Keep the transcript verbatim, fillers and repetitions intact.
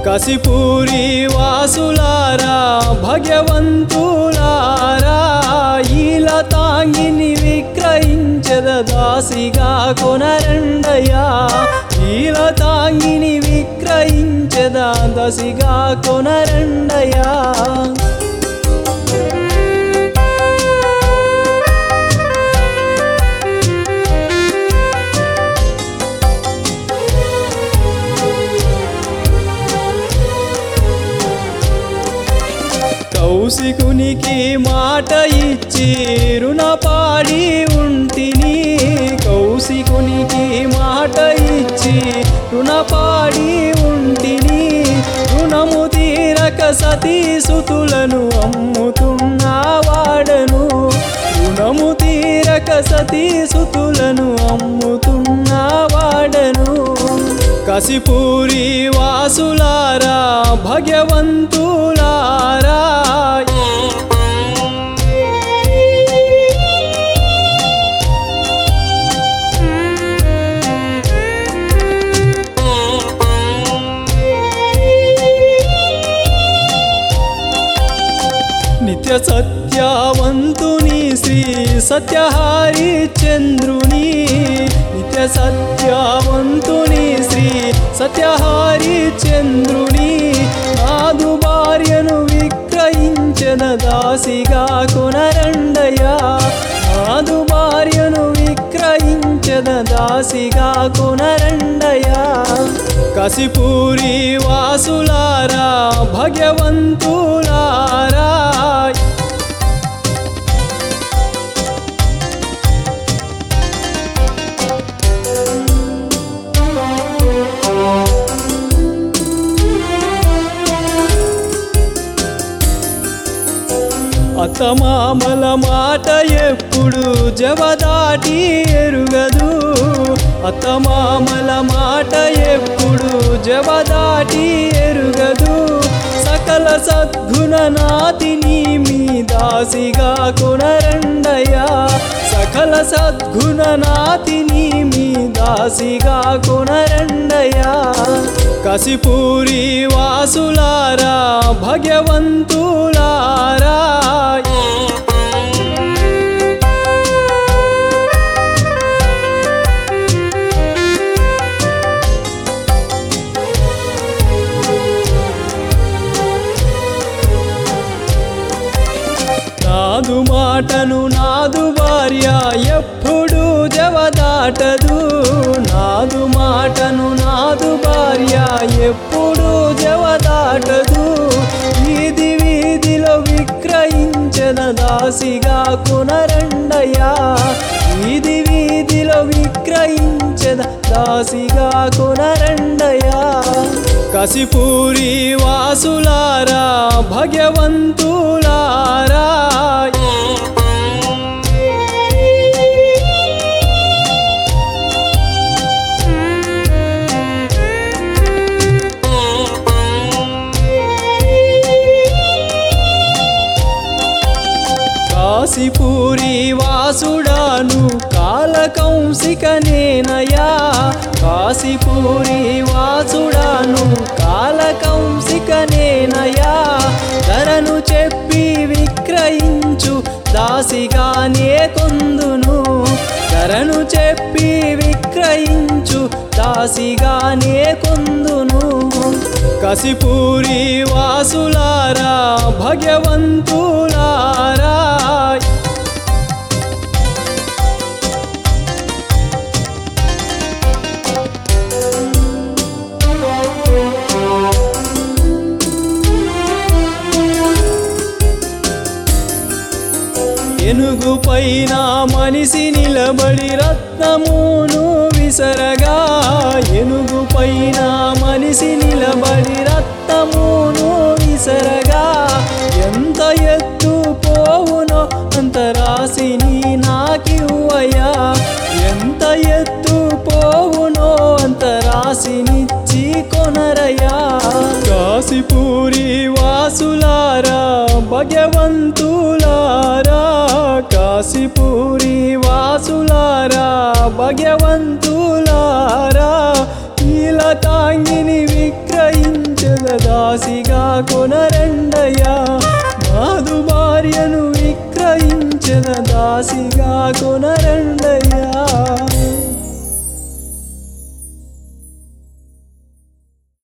కసిపూరి వాసులారా భగవంతులారా ఈల తాంగిని విక్రయించద దాసిగా కొనరండయ్యా ఈల తాంగిని విక్రయించద దాసిగా కొనరండయ్యా కౌశికునికి మాట ఇచ్చి రుణపాడి ఉంటిని కౌశికునికి మాట ఇచ్చి రుణపాడి ఉంటిని రుణము తీరక సతీసుతులను అమ్ముతున్నవాడను రుణము తీరక సతీసుతులను అమ్ముతున్నవాడను కసిపూరి వాసులారా భగవంతులారా నిత్య సత్యవంతుని శ్రీ సత్యహరిచంద్రుని నిత్య సత్యవంతుని శ్రీ సత్యహరిచంద్రుని నాదు భార్యను విక్రయించిన దాసిగా కొనరండయ్యా నాదు భార్యను విక్రయించిన దాసిగా కొనరండయ్యా కసిపూరి వాసులారా భగవంతులారా అత్తమామల మాట ఎప్పుడు జవదాటి ఎరుగదు అత్తమామల మాట ఎప్పుడు జవదాటి ఎరుగదు సకల సద్గుణ నాతిని మీ దాసిగా కొనరండయ్యా సకల సద్గుణ నాతిని మీ దాసిగా కొనరండయ్యా కసిపూరి వాసులారా భగవంతులారా నాదు మాటను నాదు భార్య ఎప్పుడు జవదాటదు నాదు మాటను నాదు భార్య ఎప్పుడు జవదాటదు వీధి వీధిలో విక్రయించిన దాసిగా కొనరండయ్యా వీధి వీధిలో విక్రయించిన దాసిగా కొనరండయ్యా కసిపూరి వాసులారా భగవంతులారా కాశీపూరి వాసుడాను కాలకౌశికనేనయా కాశీపూరి వాసుడాను కాలకౌశికనేనయా ధరను చెప్పి విక్రయించు దాసిగానే కొందును ధరను చెప్పి విక్రయించు దాసిగానే కొందును కసిపూరి వాసులారా భగవంతులారా ఏనుగు పైన మనిషి నిలబడి రత్నమును విసరగా ఏనుగు పైన మనిషి నిలబడి రత్నమును విసరగా ఎంత ఎత్తు పోవునో అంత రాశిని నాకివ్వయ్యా ఎంత ఎత్తు పోవునో అంత రాశినిచ్చి కొనరయ్యా కాశీపూరి వాసులారా భగవంతులారా కాశీపూరి వాసులారా భగవంతులారా ఈల తాంగిని విక్రయించద దాసిగా కొనరండయ్యా మాధు భార్యను విక్రయించిన దాసిగా కొనరండయ్యా